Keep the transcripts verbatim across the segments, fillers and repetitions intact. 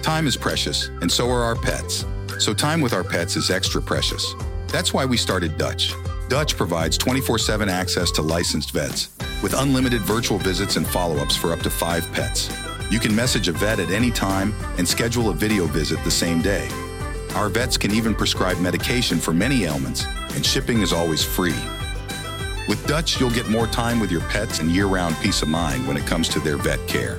Time is precious, and so are our pets. So time with our pets is extra precious. That's why we started Dutch. Dutch provides twenty-four seven access to licensed vets with unlimited virtual visits and follow-ups for up to five pets. You can message a vet at any time and schedule a video visit the same day. Our vets can even prescribe medication for many ailments, and shipping is always free. With Dutch, you'll get more time with your pets and year-round peace of mind when it comes to their vet care.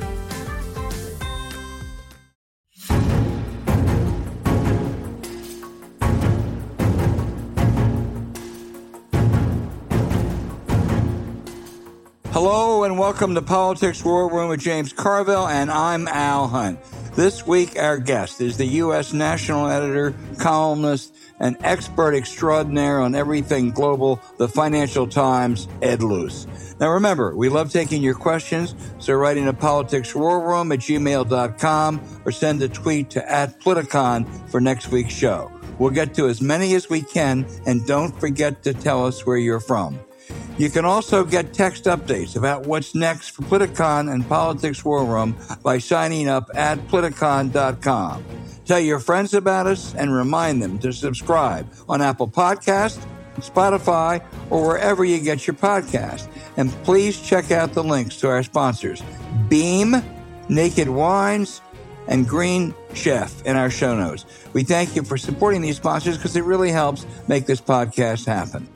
Hello and welcome to Politics War Room with James Carville, and I'm Al Hunt. This week, our guest is the U S national editor, columnist, and expert extraordinaire on everything global, the Financial Times, Ed Luce. Now remember, we love taking your questions, so write into politicswarroom at gmail dot com or send a tweet to at Politicon for next week's show. We'll get to as many as we can, and don't forget to tell us where you're from. You can also get text updates about what's next for Politicon and Politics War Room by signing up at politicon dot com. Tell your friends about us and remind them to subscribe on Apple Podcasts, Spotify, or wherever you get your podcast. And please check out the links to our sponsors, Beam, Naked Wines, and Green Chef in our show notes. We thank you for supporting these sponsors because it really helps make this podcast happen.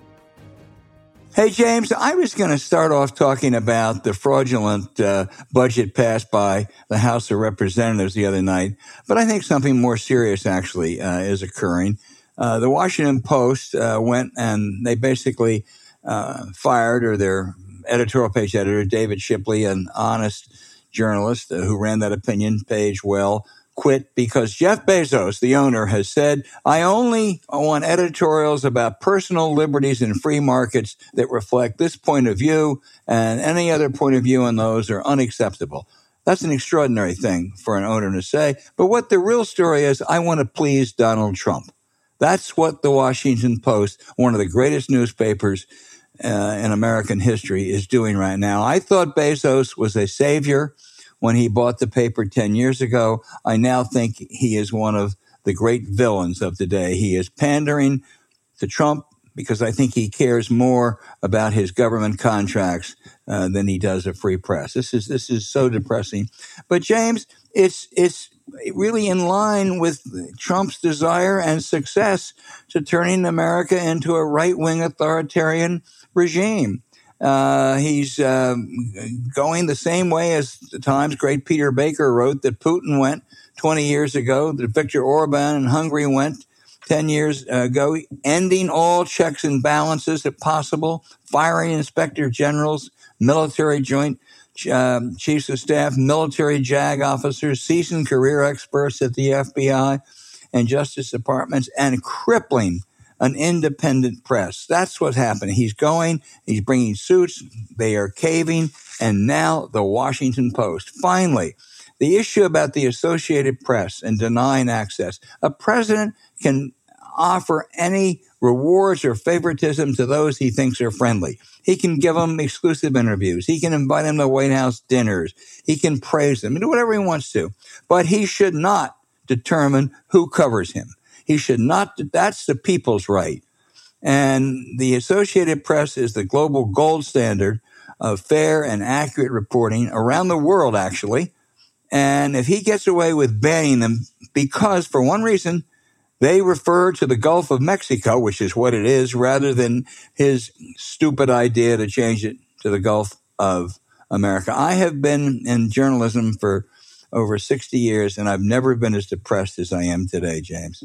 Hey, James, I was going to start off talking about the fraudulent uh, budget passed by the House of Representatives the other night, but I think something more serious actually uh, is occurring. Uh, the Washington Post uh, went and they basically uh, fired, or their editorial page editor, David Shipley, an honest journalist uh, who ran that opinion page well, quit because Jeff Bezos, the owner, has said, I only want editorials about personal liberties and free markets that reflect this point of view, and any other point of view on those are unacceptable. That's an extraordinary thing for an owner to say. But what the real story is, I want to please Donald Trump. That's what the Washington Post, one of the greatest newspapers uh, in American history, is doing right now. I thought Bezos was a savior when he bought the paper ten years ago. I now think he is one of the great villains of today. He is pandering to Trump because I think he cares more about his government contracts uh, than he does a free press. This is this is so depressing. But James, it's it's really in line with Trump's desire and success to turning America into a right-wing authoritarian regime. Uh, he's uh, going the same way as the Times' great Peter Baker wrote that Putin went twenty years ago, that Viktor Orban in Hungary went ten years ago, ending all checks and balances if possible, firing inspector generals, military joint uh, chiefs of staff, military JAG officers, seasoned career experts at the F B I and Justice Departments, and crippling an independent press. That's what's happening. He's going, he's bringing suits, they are caving, and now the Washington Post. Finally, the issue about the Associated Press and denying access. A president can offer any rewards or favoritism to those he thinks are friendly. He can give them exclusive interviews. He can invite them to White House dinners. He can praise them, do whatever he wants to. But he should not determine who covers him. He should not. That's the people's right. And the Associated Press is the global gold standard of fair and accurate reporting around the world, actually. And if he gets away with banning them because, for one reason, they refer to the Gulf of Mexico, which is what it is, rather than his stupid idea to change it to the Gulf of America. I have been in journalism for over sixty years, and I've never been as depressed as I am today, James.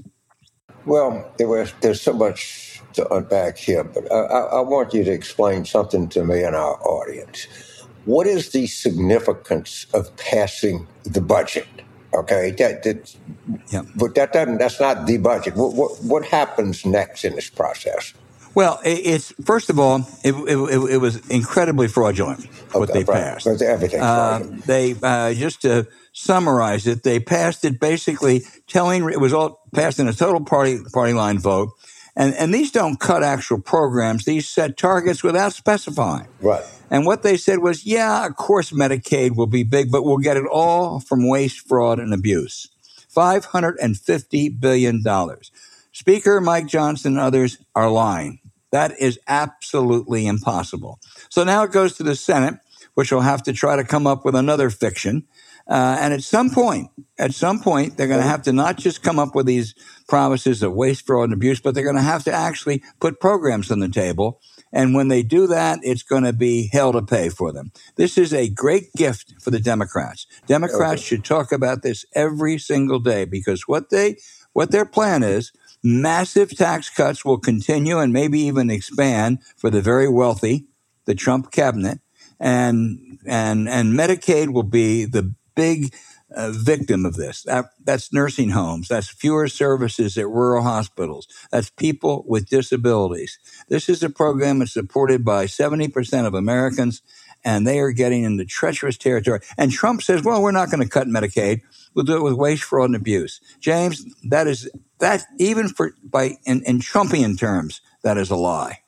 Well, there was, there's so much to unpack here, but I, I want you to explain something to me and our audience. What is the significance of passing the budget? Okay, that, that, yeah. but that doesn't. That's not the budget. What, what, what happens next in this process? Well, it's first of all, it, it, it was incredibly fraudulent what okay, they right. passed. Everything. Uh, they uh, just to summarize it, they passed it basically telling it was all passed in a total party party line vote, and and these don't cut actual programs; these set targets without specifying. Right. And what they said was, yeah, of course, Medicaid will be big, but we'll get it all from waste, fraud, and abuse. five hundred fifty billion dollars. Speaker Mike Johnson and others are lying. That is absolutely impossible. So now it goes to the Senate, which will have to try to come up with another fiction. Uh, and at some point, at some point, they're going to have to not just come up with these promises of waste, fraud, and abuse, but they're going to have to actually put programs on the table. And when they do that, it's going to be hell to pay for them. This is a great gift for the Democrats. Democrats okay. should talk about this every single day, because what they, what their plan is, massive tax cuts will continue and maybe even expand for the very wealthy, the Trump cabinet, and and and Medicaid will be the big uh, victim of this. That, that's nursing homes. That's fewer services at rural hospitals. That's people with disabilities. This is a program that's supported by seventy percent of Americans, and they are getting into treacherous territory. And Trump says, well, we're not going to cut Medicaid. We'll do it with waste, fraud, and abuse. James, that is, that even for by in, in Trumpian terms, that is a lie.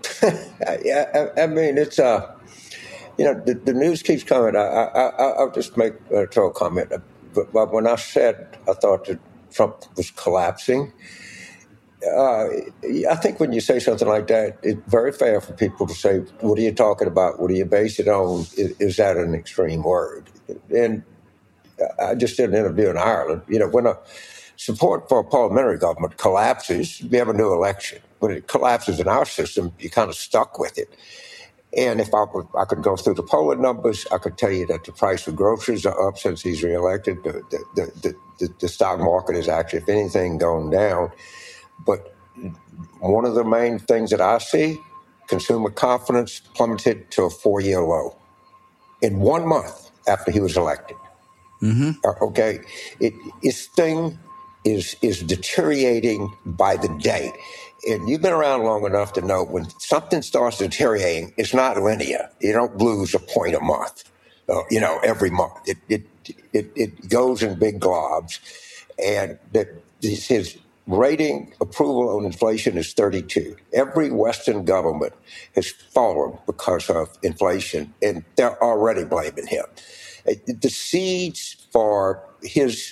yeah, I, I mean, it's a... Uh... You know, the, the news keeps coming. I, I, I, I'll just make a throw a comment. But, but when I said I thought that Trump was collapsing, uh, I think when you say something like that, it's very fair for people to say, what are you talking about? What do you base it on? Is, is that an extreme word? And I just did an interview in Ireland. You know, when a support for a parliamentary government collapses, we have a new election. When it collapses in our system, you're kind of stuck with it. And if I, I could go through the polling numbers, I could tell you that the price of groceries are up since he's reelected. The, the, the, the, the stock market is actually, if anything, going down. But one of the main things that I see, consumer confidence plummeted to a four-year low in one month after he was elected. Mm-hmm. Uh, okay, it, this thing is is deteriorating by the day. And you've been around long enough to know when something starts deteriorating, it's not linear. You don't lose a point a month, uh, you know, every month. It it it, it goes in big globs. And that his rating approval on inflation is thirty-two. Every Western government has fallen because of inflation, and they're already blaming him. The seeds for his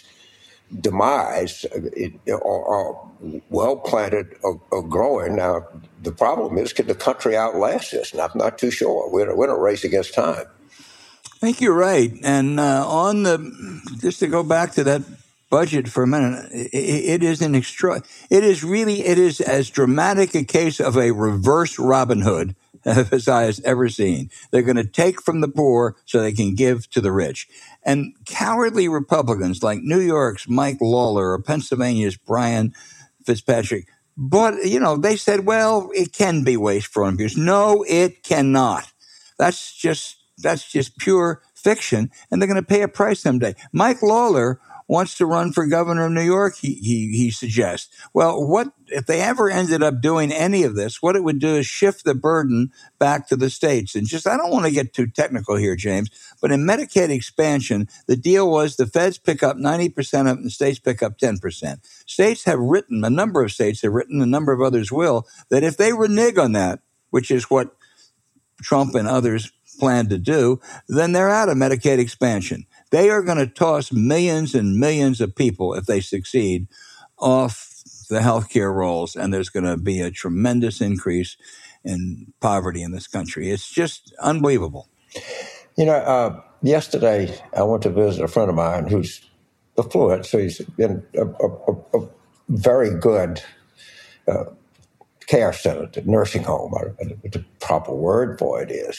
demise are, are well planted, are, are growing. Now, the problem is, can the country outlast this? And I'm not too sure. We're, we're in a race against time. I think you're right. And uh, on the, just to go back to that budget for a minute, it, it is an extra, it is really, it is as dramatic a case of a reverse Robin Hood as I has ever seen. They're going to take from the poor so they can give to the rich. And cowardly Republicans like New York's Mike Lawler or Pennsylvania's Brian Fitzpatrick, but, you know, they said, well, it can be waste, fraud, and abuse. No, it cannot. That's just, that's just pure fiction, and they're going to pay a price someday. Mike Lawler wants to run for governor of New York, he, he, he suggests. Well, what if they ever ended up doing any of this, what it would do is shift the burden back to the states. And just, I don't want to get too technical here, James, but in Medicaid expansion, the deal was the feds pick up ninety percent of it and states pick up ten percent. States have written, a number of states have written, a number of others will, that if they renege on that, which is what Trump and others plan to do, then they're out of Medicaid expansion. They are going to toss millions and millions of people, if they succeed, off the healthcare rolls, and there's going to be a tremendous increase in poverty in this country. It's just unbelievable. You know, uh, yesterday I went to visit a friend of mine who's affluent, so he's in a, a, a very good uh, care center, nursing home, the proper word for it is.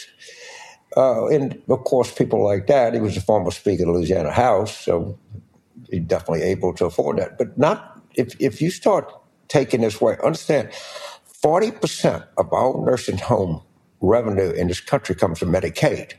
Uh, and, of course, people like that, he was a former Speaker of the Louisiana House, so he's definitely able to afford that. But not if, if you start taking this way, understand, forty percent of all nursing home revenue in this country comes from Medicaid.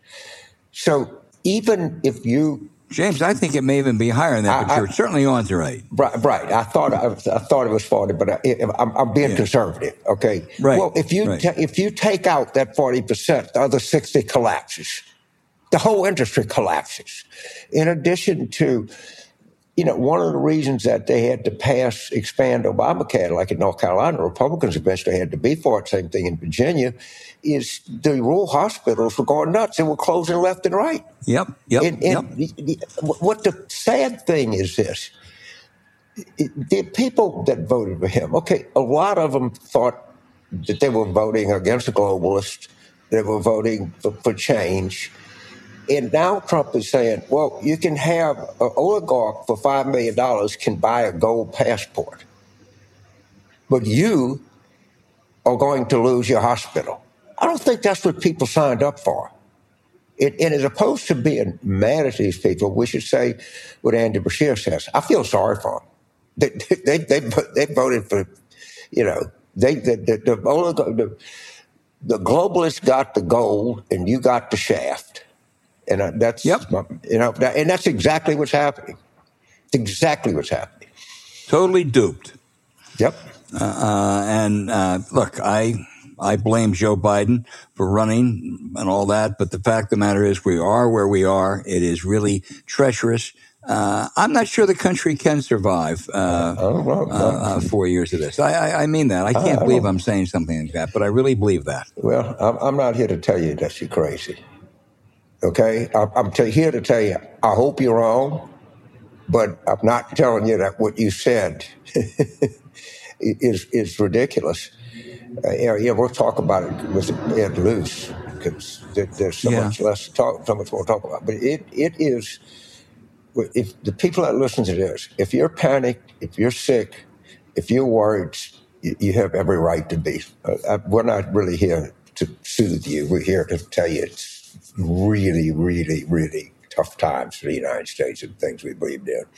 So even if you... James, I think it may even be higher than that, but I, you're I, certainly on to right. Right, right. I thought I, I thought it was forty, but I, I'm, I'm being yeah. conservative. Okay. Right. Well, if you right. ta- if you take out that forty percent, the other sixty collapses. The whole industry collapses. In addition to, you know, one of the reasons that they had to pass, expand Obamacare, like in North Carolina, Republicans eventually had to be for it. Same thing in Virginia. Is the rural hospitals were going nuts and were closing left and right. Yep, yep, and, and yep. What the sad thing is this, it, the people that voted for him, okay, a lot of them thought that they were voting against a globalist, they were voting for, for change. And now Trump is saying, well, you can have an oligarch for five million dollars can buy a gold passport, but you are going to lose your hospital. I don't think that's what people signed up for. It, and as opposed to being mad at these people, we should say what Andy Beshear says. I feel sorry for them. They, they, they, they voted for, you know, they, the, the, the, the, the globalists got the gold and you got the shaft. And that's, yep. you know, and that's exactly what's happening. It's exactly what's happening. Totally duped. Yep. Uh, uh, and uh, look, I I blame Joe Biden for running and all that, but the fact of the matter is we are where we are. It is really treacherous. Uh, I'm not sure the country can survive uh, oh, well, uh, uh, four years of this. I, I, I mean that. I can't I believe I'm saying something like that, but I really believe that. Well, I'm, I'm not here to tell you that you're crazy. Okay? I'm, I'm t- here to tell you, I hope you're wrong, but I'm not telling you that what you said is is ridiculous. Uh, yeah, yeah, we'll talk about it with Ed Luce because there, there's so yeah. much less to talk, so much more to talk about. But it it is, if the people that listen to this, if you're panicked, if you're sick, if you're worried, you, you have every right to be. Uh, I, we're not really here to soothe you. We're here to tell you it's really, really, really tough times for the United States and things we believed in.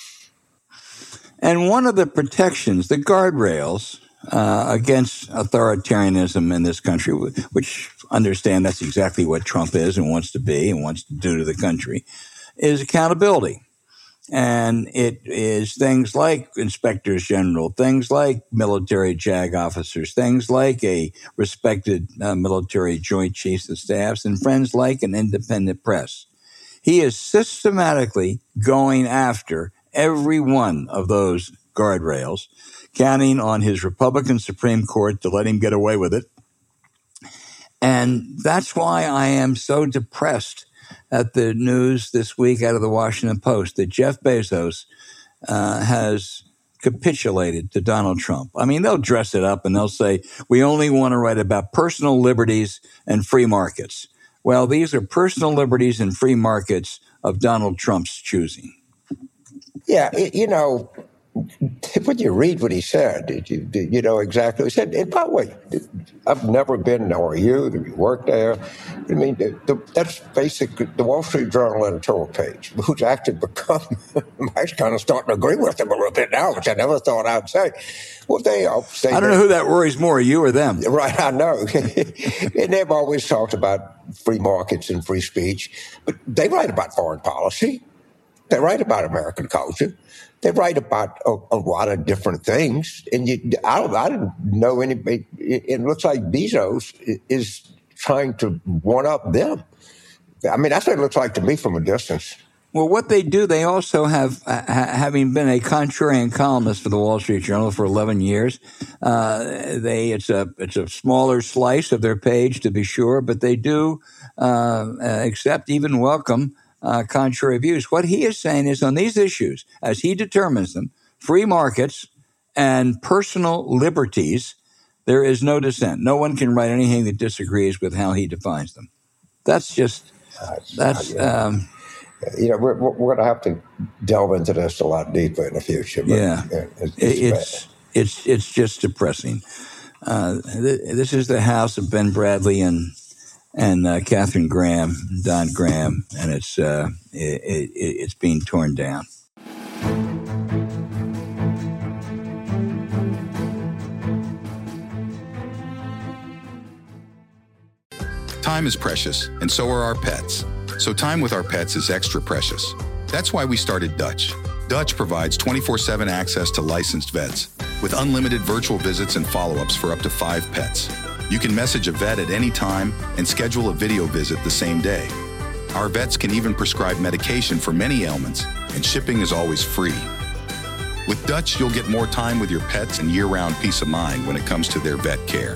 And one of the protections, the guardrails uh, against authoritarianism in this country, which understand that's exactly what Trump is and wants to be and wants to do to the country, is accountability. And it is things like inspectors general, things like military JAG officers, things like a respected uh, military joint chiefs of staffs, and friends like an independent press. He is systematically going after every one of those guardrails, counting on his Republican Supreme Court to let him get away with it. And that's why I am so depressed at the news this week out of the Washington Post that Jeff Bezos uh, has capitulated to Donald Trump. I mean, they'll dress it up and they'll say, we only want to write about personal liberties and free markets. Well, these are personal liberties and free markets of Donald Trump's choosing. Yeah, you know, when you read what he said, you, you know exactly what he said. And by the way, I've never been, nor are you, you work there. I mean, the, the, that's basically the Wall Street Journal editorial page, who's actually become, I'm actually kind of starting to agree with them a little bit now, which I never thought I'd say. Well, they all say I don't know who that worries more, you or them. Right, I know. And they've always talked about free markets and free speech, but they write about foreign policy. They write about American culture. They write about a, a lot of different things. And you, I, I didn't know anybody. It, it looks like Bezos is trying to one up them. I mean, that's what it looks like to me from a distance. Well, what they do, they also have, uh, having been a contrarian columnist for the Wall Street Journal for eleven years, uh, they it's a it's a smaller slice of their page, to be sure, but they do uh, accept, even welcome, Uh, contrary views. What he is saying is on these issues, as he determines them, free markets and personal liberties, there is no dissent. No one can write anything that disagrees with how he defines them. That's just, that's... Um, you know, we're, we're going to have to delve into this a lot deeper in the future. But yeah, it's it's, it's it's it's just depressing. Uh, th- this is the house of Ben Bradley and and uh, Catherine Graham, Don Graham, and it's uh, it, it, it's being torn down. Time is precious, and so are our pets. So time with our pets is extra precious. That's why we started Dutch. Dutch provides twenty-four seven access to licensed vets with unlimited virtual visits and follow-ups for up to five pets. You can message a vet at any time and schedule a video visit the same day. Our vets can even prescribe medication for many ailments, and shipping is always free. With Dutch, you'll get more time with your pets and year-round peace of mind when it comes to their vet care.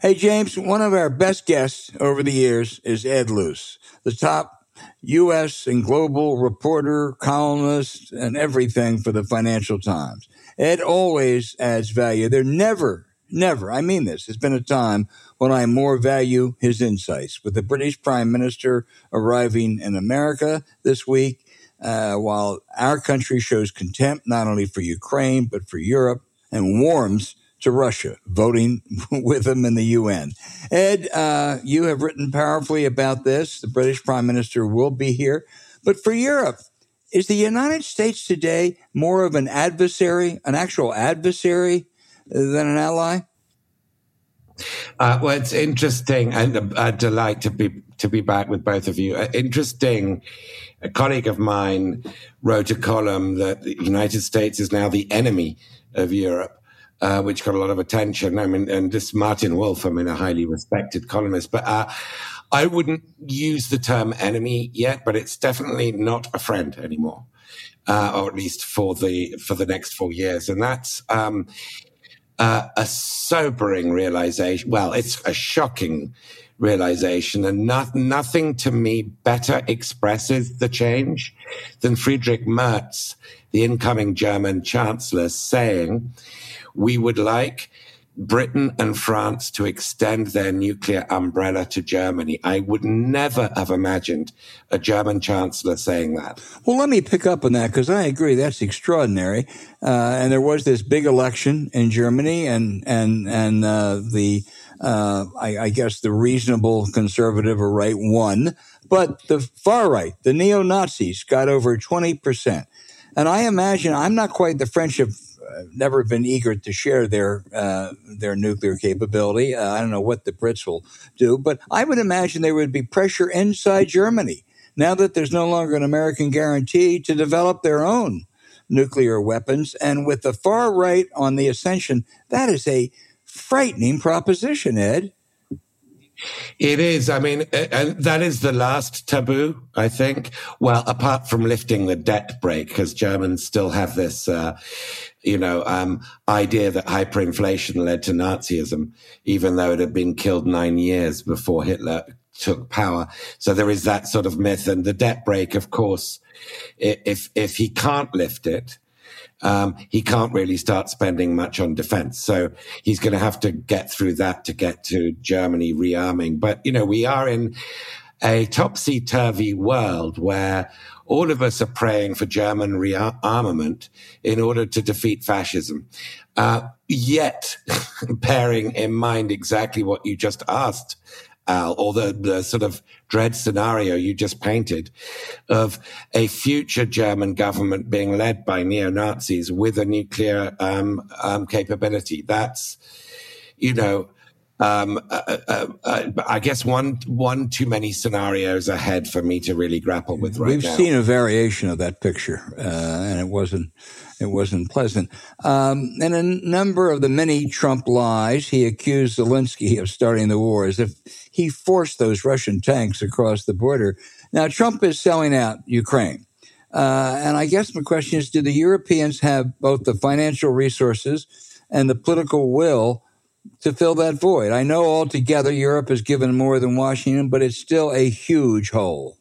Hey, James, one of our best guests over the years is Ed Luce, the top U S and global reporter, columnist, and everything for the Financial Times. Ed always adds value. There never, never, I mean this, has been a time when I more value his insights. With the British Prime Minister arriving in America this week, uh, while our country shows contempt not only for Ukraine, but for Europe, and warms to Russia, voting with them in the U N. Ed, uh, you have written powerfully about this. The British Prime Minister will be here. But for Europe, is the United States today more of an adversary, an actual adversary, than an ally? Uh, well, it's interesting and a, a delight to be to be back with both of you. Uh, interesting. A colleague of mine wrote a column that the United States is now the enemy of Europe. Uh, which got a lot of attention. I mean, and this Martin Wolf, I mean, a highly respected columnist, but uh, I wouldn't use the term enemy yet, but it's definitely not a friend anymore, uh, or at least for the for the next four years. And that's um, uh, a sobering realization. Well, it's a shocking realization, and not, nothing to me better expresses the change than Friedrich Merz, the incoming German chancellor, saying, "We would like Britain and France to extend their nuclear umbrella to Germany." I would never have imagined a German chancellor saying that. Well, let me pick up on that because I agree that's extraordinary. Uh, and there was this big election in Germany, and and and uh, the uh, I, I guess the reasonable conservative or right won, but the far right, the neo-Nazis, got over twenty percent. And I imagine I'm not quite the French have never been eager to share their uh, their nuclear capability. Uh, I don't know what the Brits will do, but I would imagine there would be pressure inside Germany now that there's no longer an American guarantee to develop their own nuclear weapons. And with the far right on the ascension, that is a frightening proposition, Ed. It is. I mean, and that is the last taboo, I think. Well, apart from lifting the debt brake, because Germans still have this, uh, you know, um, idea that hyperinflation led to Nazism, even though it had been killed nine years before Hitler took power. So there is that sort of myth. And the debt brake, of course, if if he can't lift it, Um, he can't really start spending much on defense. So he's going to have to get through that to get to Germany rearming. But, you know, we are in a topsy-turvy world where all of us are praying for German rearmament in order to defeat fascism. Uh, yet, bearing in mind exactly what you just asked, Al, or the, the sort of dread scenario you just painted of a future German government being led by neo-Nazis with a nuclear um, um, capability. That's, you know, um, uh, uh, uh, I guess one one too many scenarios ahead for me to really grapple with right We've now. We've seen a variation of that picture, uh, and it wasn't it wasn't pleasant. Um, in a number of the many Trump lies, he accused Zelensky of starting the war as if he forced those Russian tanks across the border. Now, Trump is selling out Ukraine. Uh, and I guess my question is, do the Europeans have both the financial resources and the political will to fill that void? I know altogether Europe has given more than Washington, but it's still a huge hole.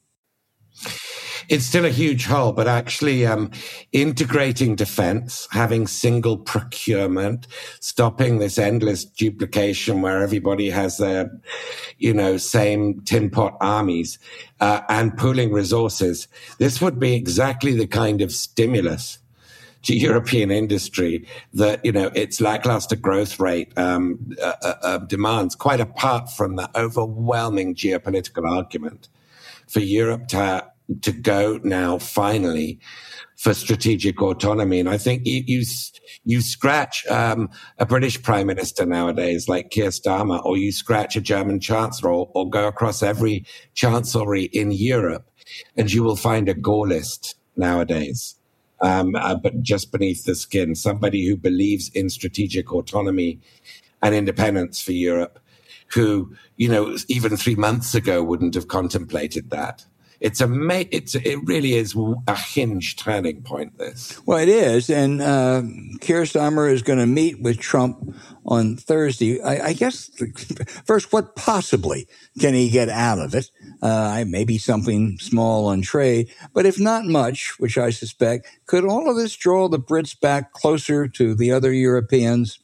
It's still a huge hole, but actually um, integrating defense, having single procurement, stopping this endless duplication where everybody has their, you know, same tin pot armies, uh, and pooling resources. This would be exactly the kind of stimulus to European industry that, you know, its lackluster growth rate um, uh, uh, demands, quite apart from the overwhelming geopolitical argument for Europe to to go now finally for strategic autonomy. And I think you you, you scratch um, a British prime minister nowadays like Keir Starmer, or you scratch a German chancellor, or, or go across every chancellery in Europe, and you will find a Gaullist nowadays. Um, uh, but just beneath the skin, somebody who believes in strategic autonomy and independence for Europe, who, you know, even three months ago wouldn't have contemplated that. it's a it's it really is a hinge turning point. This well, it is, and uh, Keir Starmer is going to meet with Trump on Thursday. I, I guess first, what possibly can he get out of it? Uh, maybe something small on trade, but if not much, which I suspect, could all of this draw the Brits back closer to the other Europeans?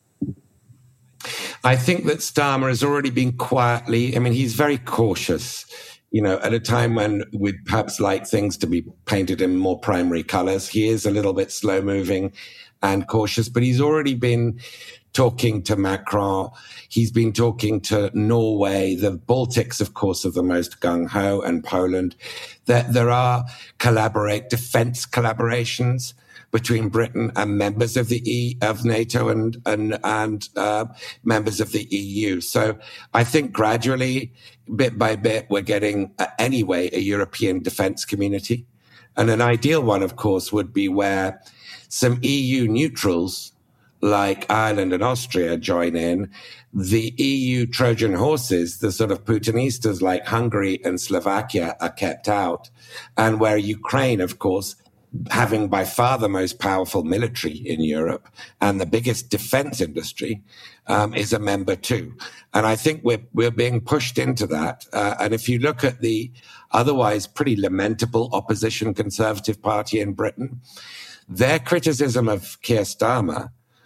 I think that Starmer has already been quietly, I mean, he's very cautious, you know, at a time when we'd perhaps like things to be painted in more primary colors. He is a little bit slow moving and cautious, but he's already been talking to Macron. He's been talking to Norway. The Baltics, of course, are the most gung-ho, and Poland. There, there are collaborate defense collaborations between Britain and members of the E of NATO and and and uh, members of the E U. So I think gradually, bit by bit, we're getting uh, anyway a European defense community, and an ideal one, of course, would be where some E U neutrals like Ireland and Austria join in. The E U Trojan horses, the sort of Putinistas like Hungary and Slovakia, are kept out, and where Ukraine, of course, having by far the most powerful military in Europe and the biggest defense industry, um, is a member too. And I think we're we're being pushed into that. Uh, and if you look at the otherwise pretty lamentable opposition Conservative Party in Britain, their criticism of Keir Starmer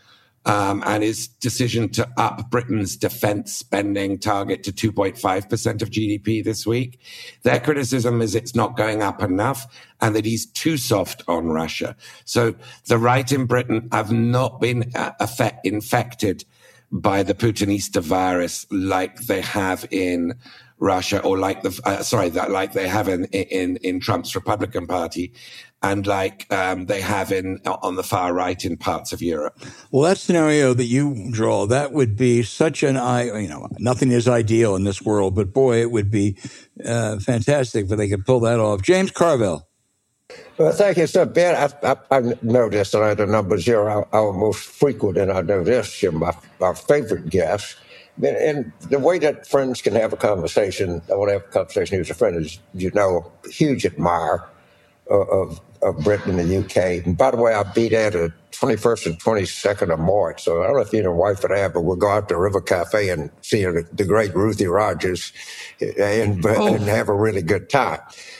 Um, and his decision to up Britain's defense spending target to two point five percent of G D P this week. Their criticism is it's not going up enough and that he's too soft on Russia. So the right in Britain have not been uh, effect, infected by the Putinista virus like they have in Russia, or like the uh, sorry, that like they have in in in Trump's Republican Party, and like um, they have in on the far right in parts of Europe. Well, that scenario that you draw, that would be such an eye. You know, nothing is ideal in this world, but boy, it would be uh, fantastic if they could pull that off. James Carville. Well, thank you, sir. Ben, I, I, I know this, and I the numbers here are our most frequent, and I know this, you're my, my favorite guest. And the way that friends can have a conversation, I want to have a conversation with a friend, is, you know, a huge admirer of, of Britain and the U K. And by the way, I'll be there the twenty-first and twenty-second of March. So I don't know if you and your wife would have, but we'll go out to River Cafe and see the, the great Ruthie Rogers and, oh. and have a really good time.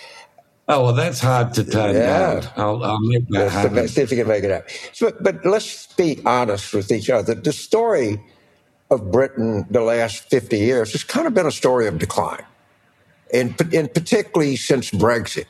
Oh, well, that's hard to turn yeah. down. I'll, I'll make that happen. happen. See if you can make it happen. So, but let's be honest with each other. The story of Britain the last fifty years has kind of been a story of decline, and, and particularly since Brexit.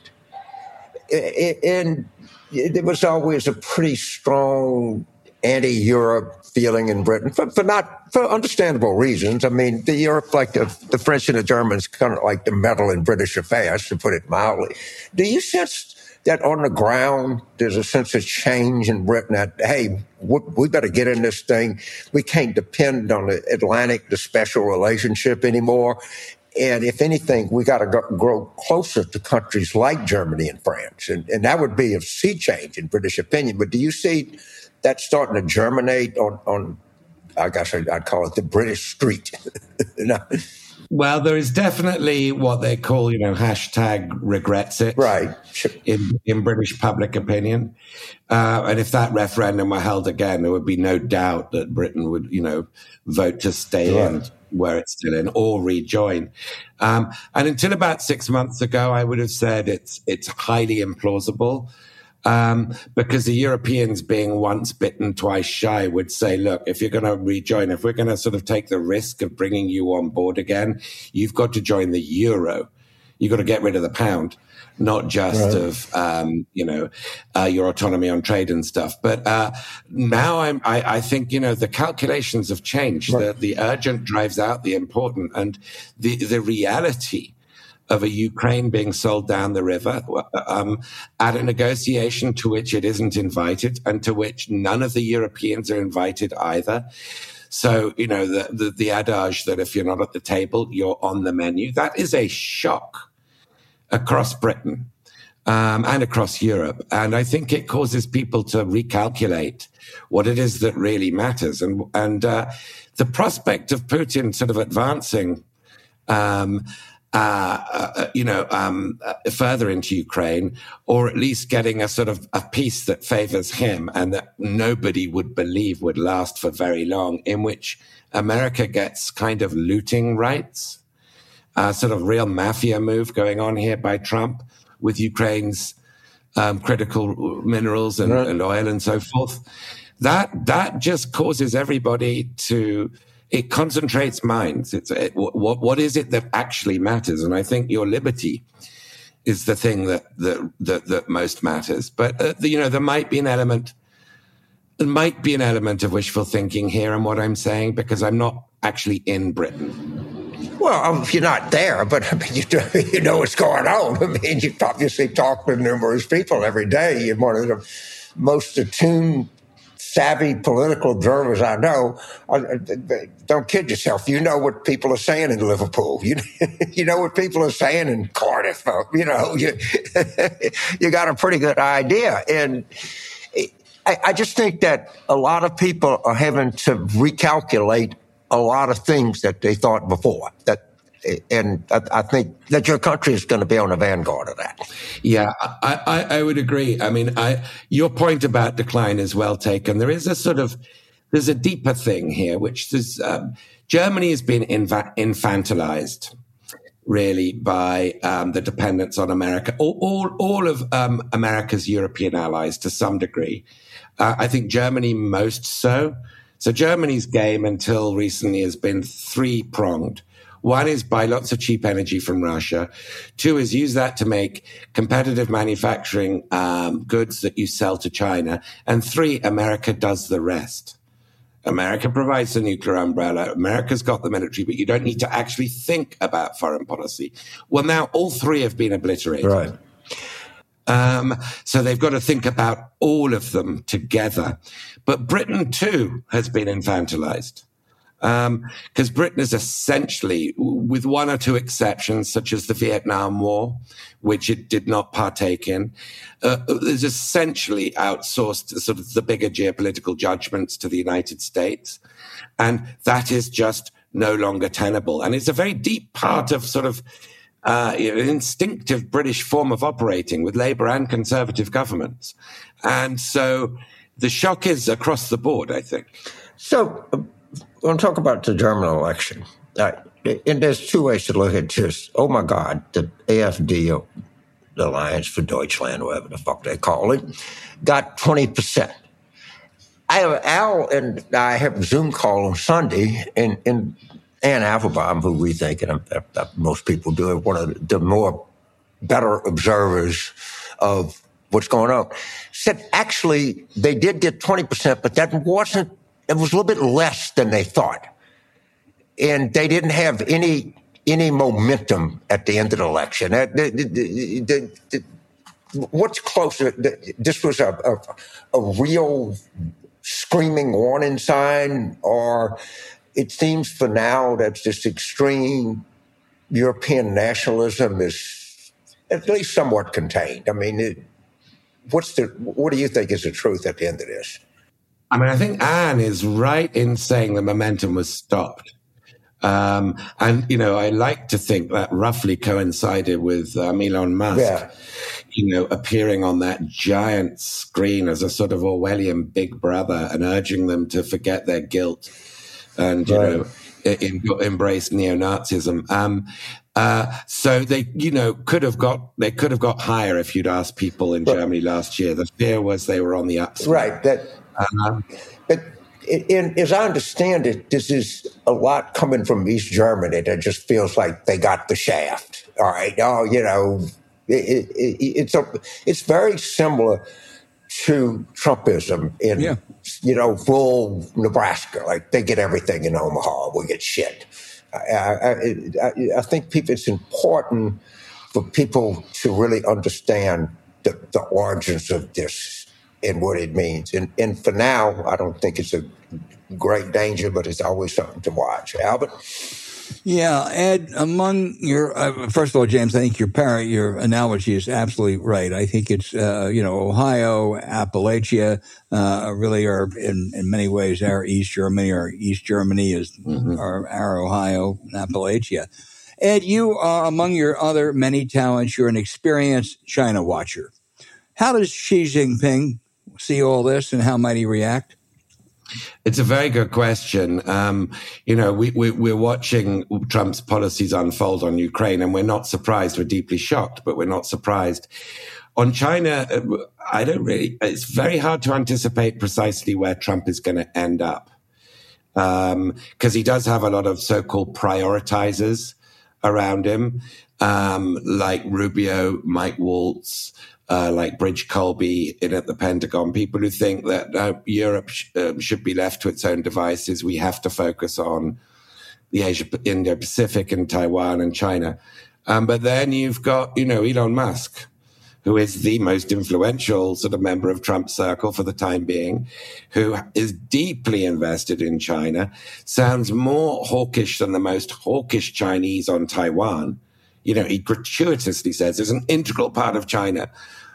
And there was always a pretty strong anti-Europe feeling in Britain for, for not for understandable reasons. I mean, the Europe, like the, the French and the Germans, kind of like to meddle in British affairs, to put it mildly. Do you sense that on the ground there's a sense of change in Britain that, hey, we, we better get in this thing. We can't depend on the Atlantic, the special relationship anymore. And if anything, we got to grow closer to countries like Germany and France. And, and that would be a sea change in British opinion. But do you see that starting to germinate on, on I guess I'd call it the British street? No. Well, there is definitely what they call, you know, hashtag regrets it, right? In in British public opinion, uh, and if that referendum were held again, there would be no doubt that Britain would, you know, vote to stay right. in where it's still in or rejoin. Um, and until about six months ago, I would have said it's it's highly implausible. Um, because the Europeans, being once bitten, twice shy, would say, look, if you're going to rejoin, if we're going to sort of take the risk of bringing you on board again, you've got to join the euro. You've got to get rid of the pound, not just right. of, um, you know, uh, your autonomy on trade and stuff. But uh, now I'm, I, I think, you know, the calculations have changed. Right. The, the urgent drives out the important, and the, the reality of a Ukraine being sold down the river um, at a negotiation to which it isn't invited and to which none of the Europeans are invited either. So, you know, the, the, the adage that if you're not at the table, you're on the menu, that is a shock across Britain um, and across Europe. And I think it causes people to recalculate what it is that really matters. And, and uh, the prospect of Putin sort of advancing um, uh, uh, you know, um, uh, further into Ukraine, or at least getting a sort of a peace that favors him and that nobody would believe would last for very long, in which America gets kind of looting rights, a sort of real mafia move going on here by Trump with Ukraine's um, critical minerals and, right. and oil and so forth. That that just causes everybody to, it concentrates minds. It's it, what what is it that actually matters? And I think your liberty is the thing that that that, that most matters. But uh, the, you know, there might be an element, there might be an element of wishful thinking here in what I'm saying, because I'm not actually in Britain. Well, um, if you're not there, but I mean, you, do, you know what's going on. I mean, you obviously talk to numerous people every day. You're one of the most attuned, savvy political observers I know. Don't kid yourself. You know what people are saying in Liverpool. You you know what people are saying in Cardiff. You know, you, you got a pretty good idea. And I, I just think that a lot of people are having to recalculate a lot of things that they thought before. That, and I, I think that your country is going to be on the vanguard of that. Yeah, I, I, I would agree. I mean, I, your point about decline is well taken. There is a sort of, there's a deeper thing here, which is um, Germany has been inv- infantilized, really, by um, the dependence on America. All, all, all of um, America's European allies, to some degree. Uh, I think Germany most so. So Germany's game until recently has been three-pronged. One is buy lots of cheap energy from Russia. Two is use that to make competitive manufacturing um, goods that you sell to China. And three, America does the rest. America provides the nuclear umbrella. America's got the military, but you don't need to actually think about foreign policy. Well, now all three have been obliterated. Right. Um, so they've got to think about all of them together. But Britain, too, has been infantilized. Because um, Britain is essentially, with one or two exceptions, such as the Vietnam War, which it did not partake in, uh, is essentially outsourced sort of the bigger geopolitical judgments to the United States. And that is just no longer tenable. And it's a very deep part of sort of Uh, an instinctive British form of operating with Labour and Conservative governments. And so the shock is across the board, I think. So uh, we'll talk about the German election. Uh, and there's two ways to look at this. Oh, my God, the A F D, the Alliance for Deutschland, whatever the fuck they call it, got twenty percent. I have Al and I have a Zoom call on Sunday, and, and Ann Applebaum, who we think, and uh, uh, most people do, are one of the more better observers of what's going on, said actually they did get twenty percent, but that wasn't, it was a little bit less than they thought. And they didn't have any any momentum at the end of the election. Uh, the, the, the, the, the, what's closer? This was a, a, a real screaming warning sign, or it seems for now that this extreme European nationalism is at least somewhat contained. I mean, it, what's the, what do you think is the truth at the end of this? I mean, I think Anne is right in saying the momentum was stopped. Um, and, you know, I like to think that roughly coincided with um, Elon Musk, yeah. you know, appearing on that giant screen as a sort of Orwellian big brother and urging them to forget their guilt and, you right. know, in, embrace neo-Nazism. Um, uh, so they, you know, could have got, they could have got higher if you'd asked people in right. Germany last year. The fear was they were on the upswing. Right. That, um, but in, as I understand it, this is a lot coming from East Germany that just feels like they got the shaft. All right. Oh, you know, it, it, it's a, it's very similar to Trumpism in, yeah. you know, rural Nebraska. Like they get everything in Omaha, we get shit. I, I, I, I think people, it's important for people to really understand the, the origins of this and what it means. And, and for now, I don't think it's a great danger, but it's always something to watch. Albert? Yeah, Ed, among your, uh, first of all, James, I think your parent, your analogy is absolutely right. I think it's, uh, you know, Ohio, Appalachia, uh, really are in, in many ways our East Germany, or East Germany is mm-hmm. our, our Ohio and Appalachia. Ed, you are, among your other many talents, you're an experienced China watcher. How does Xi Jinping see all this, and how might he react? It's a very good question. Um, you know, we, we, we're watching Trump's policies unfold on Ukraine, and we're not surprised. We're deeply shocked, but we're not surprised. On China, I don't really, it's very hard to anticipate precisely where Trump is going to end up. Um, because he does have a lot of so-called prioritizers around him, um, like Rubio, Mike Waltz, uh, like Bridge Colby in at the Pentagon, people who think that uh, Europe sh- uh, should be left to its own devices. We have to focus on the Asia, Indo-Pacific and Taiwan and China. Um, but then you've got, you know, Elon Musk, who is the most influential sort of member of Trump's circle for the time being, who is deeply invested in China, sounds more hawkish than the most hawkish Chinese on Taiwan. You know, he gratuitously says it's an integral part of China.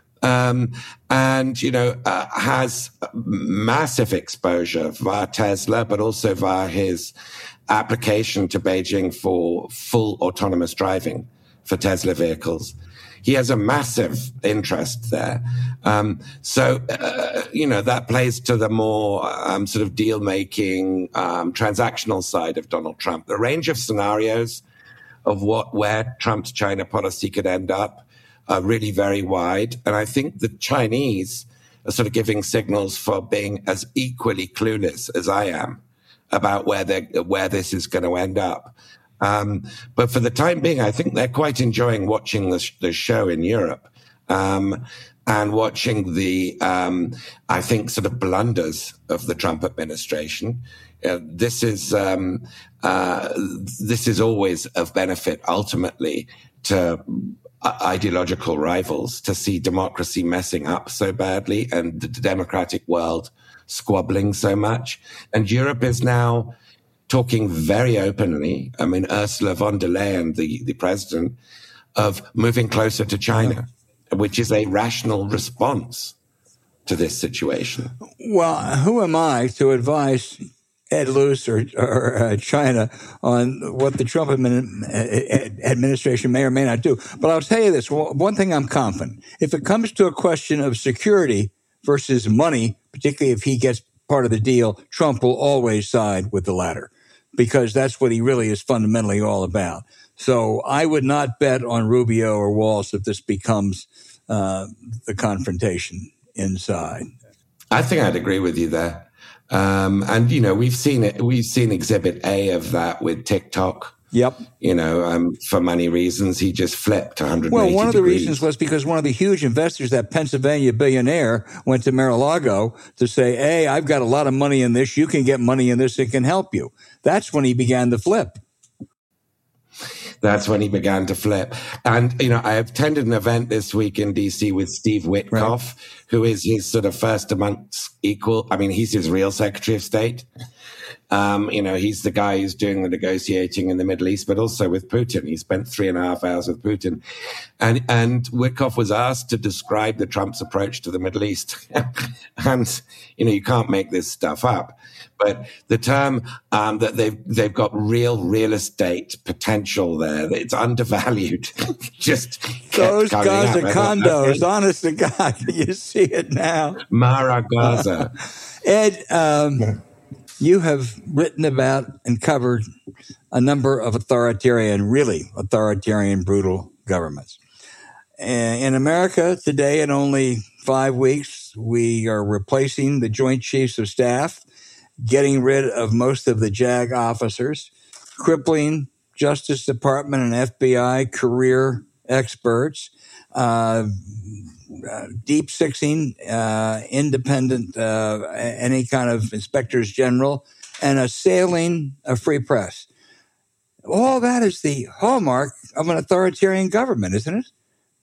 Um, and, you know, uh, has massive exposure via Tesla, but also via his application to Beijing for full autonomous driving for Tesla vehicles. He has a massive interest there. Um, so, uh, you know, that plays to the more um, sort of deal-making, um, transactional side of Donald Trump. The range of scenarios of what where Trump's China policy could end up are really very wide. And I think the Chinese are sort of giving signals for being as equally clueless as I am about where they where this is going to end up. Um, but for the time being, I think they're quite enjoying watching the, sh- the show in Europe, um, and watching the, um, I think, sort of blunders of the Trump administration. Uh, this is, um, uh, this is always of benefit ultimately to uh, ideological rivals, to see democracy messing up so badly and the democratic world squabbling so much. And Europe is now talking very openly, I mean, Ursula von der Leyen, the, the president, of moving closer to China, which is a rational response to this situation. Well, who am I to advise Ed Luce or, or uh, China on what the Trump admin, administration may or may not do? But I'll tell you this, one thing I'm confident. If it comes to a question of security versus money, particularly if he gets part of the deal, Trump will always side with the latter, because that's what he really is fundamentally all about. So I would not bet on Rubio or Waltz if this becomes uh, the confrontation inside. I think I'd agree with you there. Um, and, you know, we've seen it. We've seen Exhibit A of that with TikTok. Yep. You know, um, for money reasons, he just flipped one hundred eighty degrees. Well, one of the reasons was because one of the huge investors, that Pennsylvania billionaire, went to Mar-a-Lago to say, hey, I've got a lot of money in this. You can get money in this. It can help you. That's when he began to flip. That's when he began to flip. And, you know, I attended an event this week in D C with Steve Witkoff, right, who is his sort of first amongst equal. I mean, he's his real Secretary of State. Um, you know, he's the guy who's doing the negotiating in the Middle East, but also with Putin. He spent three and a half hours with Putin. And, and Witkoff was asked to describe the Trump's approach to the Middle East. And, you know, you can't make this stuff up. But the term um, that they've they've got real real estate potential there, that it's undervalued. Just those guys are condos. Honest to God, you see it now. Maragaza. Ed, um, you have written about and covered a number of authoritarian, really authoritarian, brutal governments. In America today, in only five weeks, we are replacing the Joint Chiefs of Staff, getting rid of most of the JAG officers, crippling Justice Department and F B I career experts, uh, uh, deep sixing uh, independent, uh, any kind of inspectors general, and assailing a free press. All that is the hallmark of an authoritarian government, isn't it?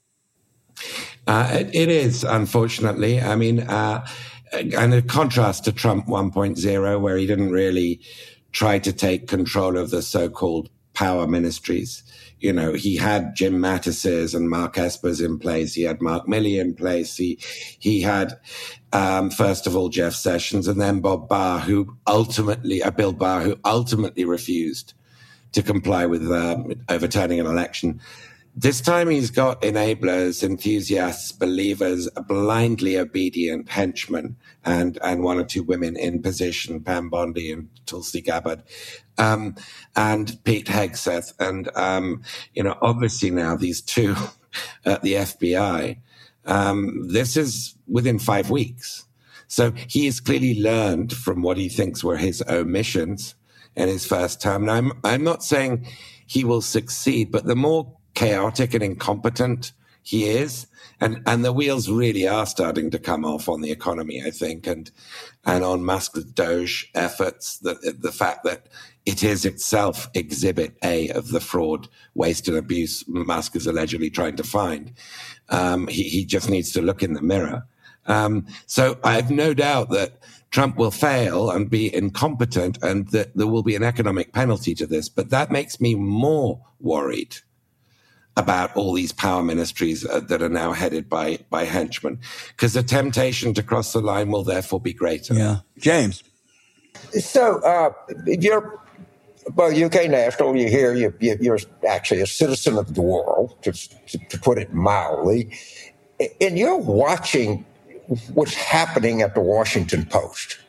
Uh, it, it is, unfortunately. I mean, uh, and a contrast to Trump one point oh, where he didn't really try to take control of the so-called power ministries. You know, he had Jim Mattis's and Mark Esper's in place. He had Mark Milley in place. He he had, um, first of all, Jeff Sessions, and then Bob Barr, who ultimately, uh, Bill Barr, who ultimately refused to comply with uh, overturning an election. This time he's got enablers, enthusiasts, believers, blindly obedient henchmen, and, and one or two women in position, Pam Bondi and Tulsi Gabbard, um, and Pete Hegseth. And, um, you know, obviously now these two at the F B I, um, this is within five weeks. So he has clearly learned from what he thinks were his omissions in his first term. Now, I'm, I'm not saying he will succeed, but the more chaotic and incompetent he is, and and the wheels really are starting to come off on the economy, I think, and and on Musk's Doge efforts, the the fact that it is itself exhibit A of the fraud, waste, and abuse Musk is allegedly trying to find. Um, he he just needs to look in the mirror. Um, so I have no doubt that Trump will fail and be incompetent, and that there will be an economic penalty to this. But that makes me more worried about all these power ministries uh, that are now headed by by henchmen, because the temptation to cross the line will therefore be greater. Yeah, James. So uh, you're well, U K national. You're here. You're, you're actually a citizen of the world, to, to put it mildly, and you're watching what's happening at the Washington Post.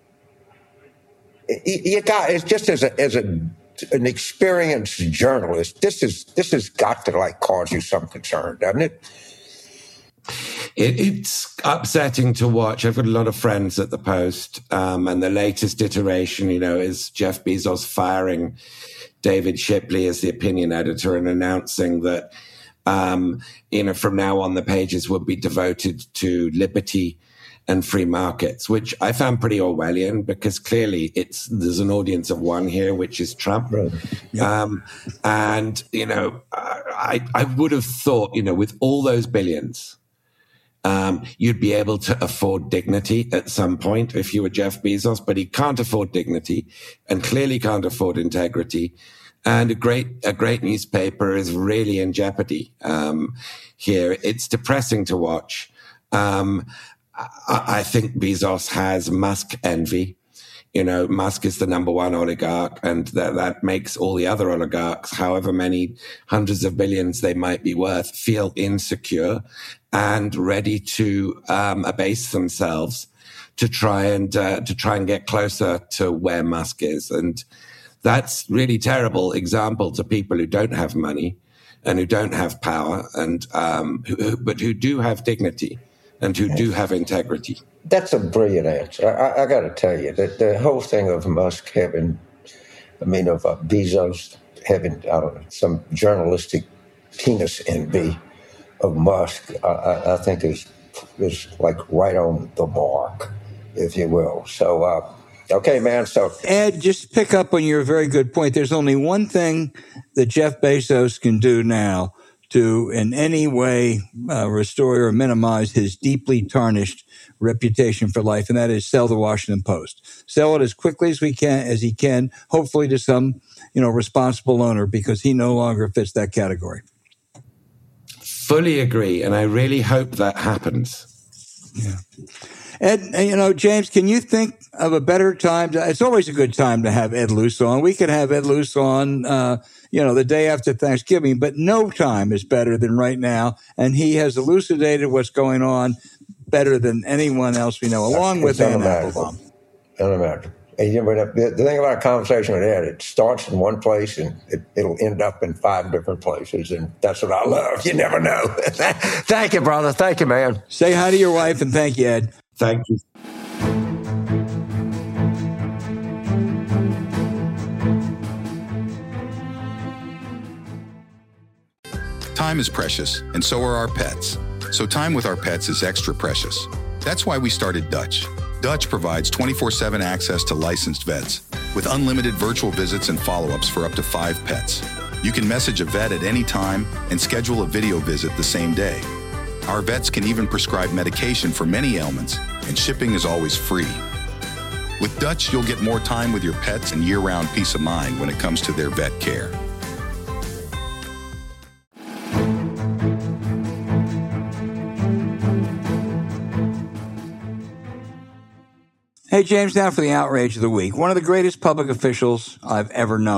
You got it's just as a as a an experienced journalist, this is this has got to like cause you some concern, doesn't it? it it's upsetting to watch. I've got a lot of friends at the Post, um, and the latest iteration, you know, is Jeff Bezos firing David Shipley as the opinion editor and announcing that, um, you know, from now on the pages will be devoted to liberty and free markets, which I found pretty Orwellian, because clearly it's there's an audience of one here, which is Trump. Right. Yeah. Um, and, you know, I, I would have thought, you know, with all those billions, um, you'd be able to afford dignity at some point if you were Jeff Bezos, but he can't afford dignity and clearly can't afford integrity. And a great, a great newspaper is really in jeopardy um, here. It's depressing to watch. Um, I think Bezos has Musk envy. You know, Musk is the number one oligarch, and that, that makes all the other oligarchs, however many hundreds of billions they might be worth, feel insecure and ready to um, abase themselves to try and uh, to try and get closer to where Musk is. And that's really terrible example to people who don't have money and who don't have power, and um, who, but who do have dignity and who do have integrity. That's a brilliant answer. I, I got to tell you, that the whole thing of Musk having, I mean, of uh, Bezos having, I don't know, some journalistic penis envy of Musk, I, I, I think is is like right on the mark, if you will. So, uh, okay, man. So, Ed, just pick up on your very good point. There's only one thing that Jeff Bezos can do now to in any way uh, restore or minimize his deeply tarnished reputation for life, and that is sell the Washington Post. Sell it as quickly as we can, as he can, hopefully to some, you know, responsible owner, because he no longer fits that category. Fully agree, and I really hope that happens. Yeah. Ed, you know, James, can you think of a better time? To, it's always a good time to have Ed Luce on. We could have Ed Luce on, uh, you know, the day after Thanksgiving, but no time is better than right now. And he has elucidated what's going on better than anyone else we know, along it's with Ann Applebaum. Unimaginable. And you know, the, the thing about a conversation with Ed, it starts in one place and it, it'll end up in five different places. And that's what I love. You never know. Thank you, brother. Thank you, man. Say hi to your wife and thank you, Ed. Thank you. Time is precious, and so are our pets. So time with our pets is extra precious. That's why we started Dutch. Dutch provides twenty-four seven access to licensed vets with unlimited virtual visits and follow-ups for up to five pets. You can message a vet at any time and schedule a video visit the same day. Our vets can even prescribe medication for many ailments, and shipping is always free. With Dutch, you'll get more time with your pets and year-round peace of mind when it comes to their vet care. Hey, James, now for the outrage of the week. One of the greatest public officials I've ever known,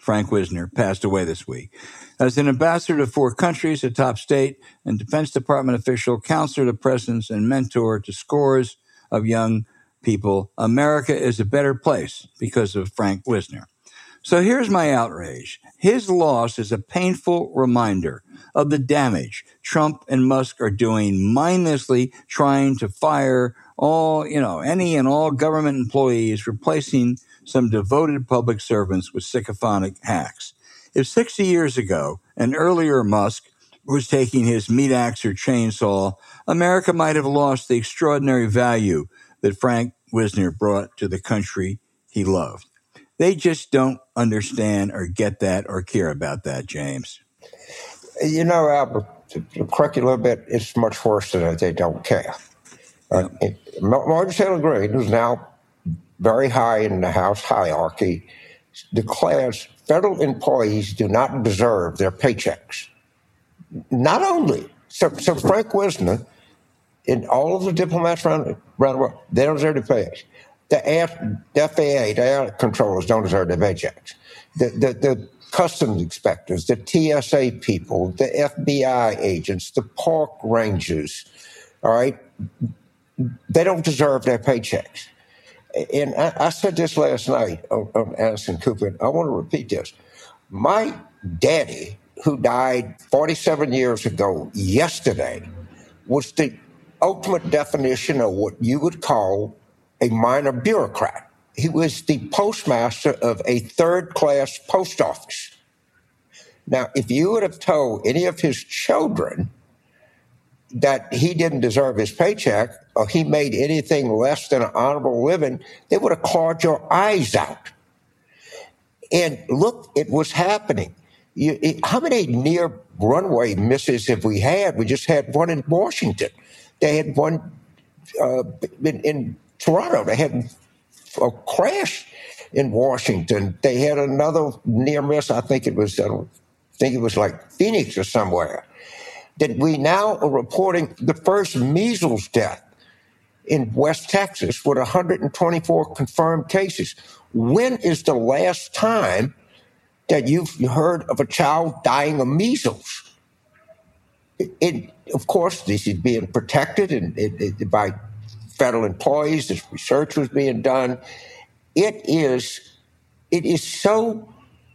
Frank Wisner, passed away this week. As an ambassador to four countries, a top state and Defense Department official, counselor to presidents, and mentor to scores of young people, America is a better place because of Frank Wisner. So here's my outrage. His loss is a painful reminder of the damage Trump and Musk are doing mindlessly trying to fire all, you know, any and all government employees, replacing some devoted public servants with sycophantic hacks. If sixty years ago, and earlier Musk was taking his meat axe or chainsaw, America might have lost the extraordinary value that Frank Wisner brought to the country he loved. They just don't understand or get that or care about that, James. You know, Albert, to correct you a little bit, it's much worse than that they don't care. Uh, yeah. Marjorie Taylor Greene, who's now very high in the House hierarchy, declares federal employees do not deserve their paychecks. Not only, so, so Frank Wisner, and all of the diplomats around, around the world, they don't deserve their paychecks. The F A A, the air controllers, don't deserve their paychecks. The, the, the customs inspectors, the T S A people, the F B I agents, the park rangers, all right, they don't deserve their paychecks. And I, I said this last night on, on Anderson Cooper, and I want to repeat this. My daddy, who died forty-seven years ago yesterday, was the ultimate definition of what you would call a minor bureaucrat. He was the postmaster of a third-class post office. Now, if you would have told any of his children that he didn't deserve his paycheck or he made anything less than an honorable living, they would have clawed your eyes out. And look at what's happening. You, it, how many near runway misses have we had? We just had one in Washington. They had one uh, in, in Toronto. They had a crash in Washington. They had another near miss. I think it was, I don't think it was like Phoenix or somewhere. That we now are reporting the first measles death in West Texas with one hundred twenty-four confirmed cases. When is the last time that you've heard of a child dying of measles? It, it, of course, this is being protected and it, it, by federal employees. This research was being done. It is, it is so.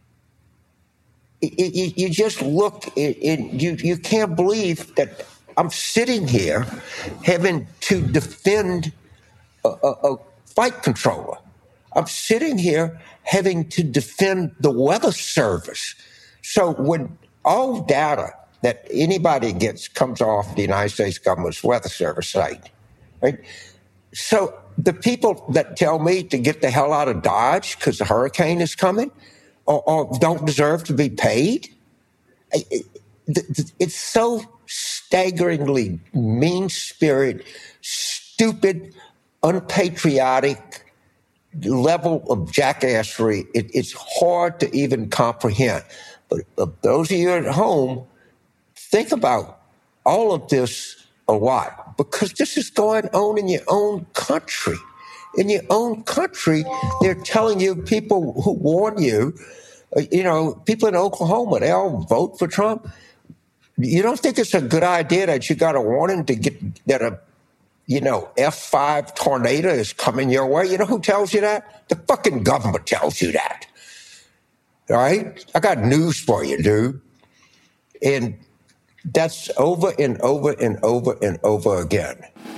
It, it, you just look, it, it, you you can't believe that I'm sitting here having to defend a, a, a flight controller. I'm sitting here having to defend the weather service. So when all data that anybody gets comes off the United States government's weather service site, right? So the people that tell me to get the hell out of Dodge because the hurricane is coming, Or, or don't deserve to be paid. It, it, it's so staggeringly mean-spirited, stupid, unpatriotic level of jackassery. It, it's hard to even comprehend. But, but those of you at home, think about all of this a lot, because this is going on in your own country. In your own country, they're telling you, people who warn you, uh, you know, people in Oklahoma, they all vote for Trump. You don't think it's a good idea that you got a warning to get that a, you know, F five tornado is coming your way? You know who tells you that? The fucking government tells you that. All right? I got news for you, dude. And that's over and over and over and over again.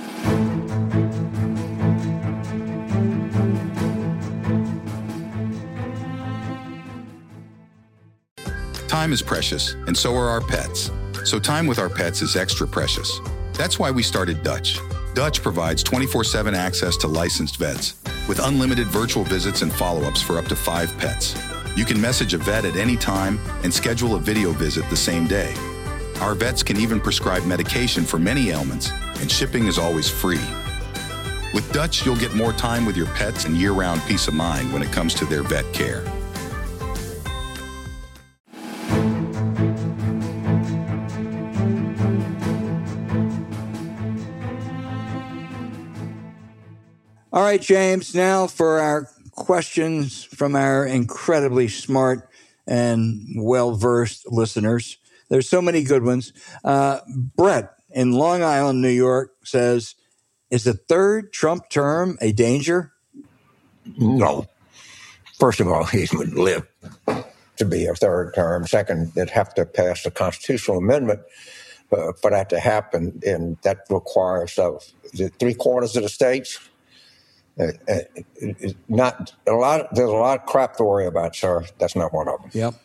Time is precious, and so are our pets. So time with our pets is extra precious. That's why we started Dutch. Dutch provides twenty-four seven access to licensed vets with unlimited virtual visits and follow-ups for up to five pets. You can message a vet at any time and schedule a video visit the same day. Our vets can even prescribe medication for many ailments, and shipping is always free. With Dutch, you'll get more time with your pets and year-round peace of mind when it comes to their vet care. All right, James, now for our questions from our incredibly smart and well-versed listeners. There's so many good ones. Uh, Brett in Long Island, New York says, is the third Trump term a danger? No. First of all, he wouldn't live to be a third term. Second, they'd have to pass a constitutional amendment uh, for that to happen, and that requires uh, three quarters of the states. Uh, uh, not a lot. There's a lot of crap to worry about, sir. That's not one of them. Yep.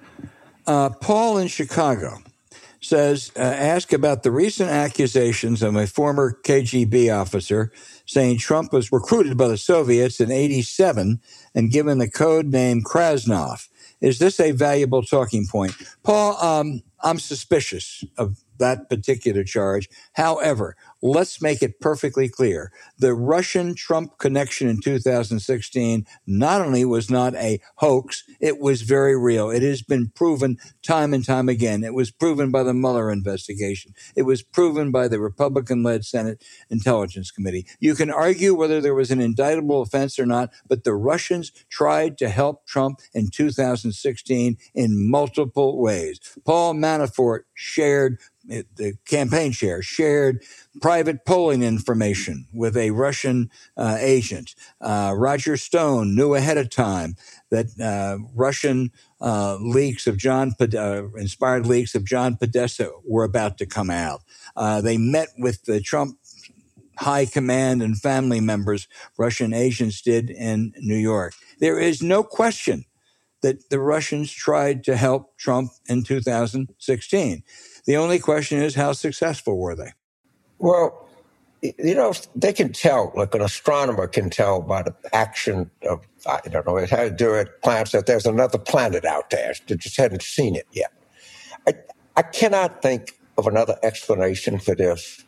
Uh, Paul in Chicago says, uh, ask about the recent accusations of a former K G B officer saying Trump was recruited by the Soviets in eighty-seven and given the code name Krasnov. Is this a valuable talking point? Paul, um, I'm suspicious of that particular charge. However, let's make it perfectly clear. The Russian-Trump connection in two thousand sixteen not only was not a hoax, it was very real. It has been proven time and time again. It was proven by the Mueller investigation. It was proven by the Republican-led Senate Intelligence Committee. You can argue whether there was an indictable offense or not, but the Russians tried to help Trump in two thousand sixteen in multiple ways. Paul Manafort shared the campaign chair shared private polling information with a Russian uh, agent. Uh, Roger Stone knew ahead of time that uh, Russian uh, leaks of John, uh, inspired leaks of John Podesta were about to come out. Uh, they met with the Trump high command and family members, Russian agents did in New York. There is no question that the Russians tried to help Trump in two thousand sixteen. The only question is, how successful were they? Well, you know, they can tell, like an astronomer can tell by the action of, I don't know, it had to do with planets, that there's another planet out there. They just hadn't seen it yet. I, I cannot think of another explanation for this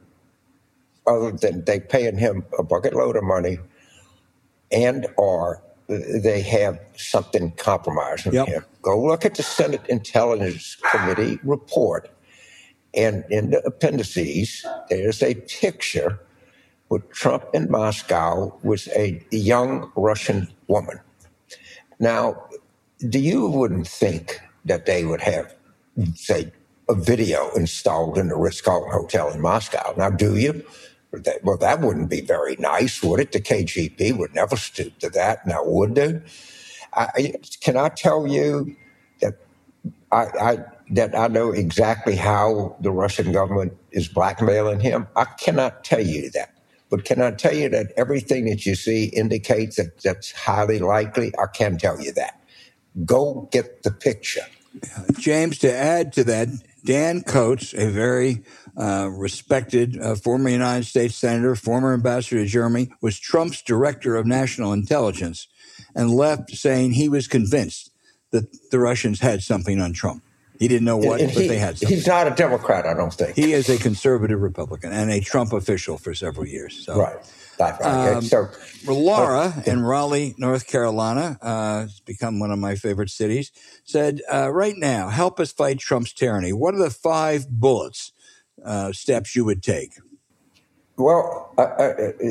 other than they paying him a bucket load of money and or they have something compromising yep. him. Go look at the Senate Intelligence Committee report. And in the appendices, there's a picture with Trump in Moscow with a young Russian woman. Now, do you wouldn't think that they would have, say, a video installed in the Ritz-Carlton Hotel in Moscow? Now, do you? Well, that wouldn't be very nice, would it? The K G B would never stoop to that. Now, would they? I, can I tell you that I, I that I know exactly how the Russian government is blackmailing him? I cannot tell you that. But can I tell you that everything that you see indicates that that's highly likely? I can tell you that. Go get the picture. James, to add to that, Dan Coats, a very uh, respected uh, former United States Senator, former ambassador to Germany, was Trump's director of national intelligence and left saying he was convinced that the Russians had something on Trump. He didn't know what, and but he, they had something. He's not a Democrat, I don't think. He is a conservative Republican and a Trump official for several years. So. Right. Right. Um, so, Laura uh, in Raleigh, North Carolina, uh, it's become one of my favorite cities, said, uh, right now, help us fight Trump's tyranny. What are the five bullets uh, steps you would take? Well, I, I,